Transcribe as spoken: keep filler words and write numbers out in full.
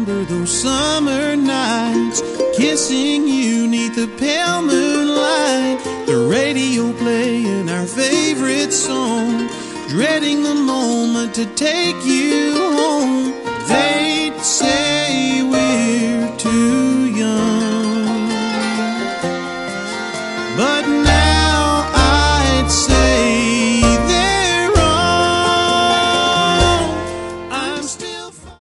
remember those summer nights, kissing you neath the pale moonlight, the radio playing our favorite song, dreading the moment to take you home.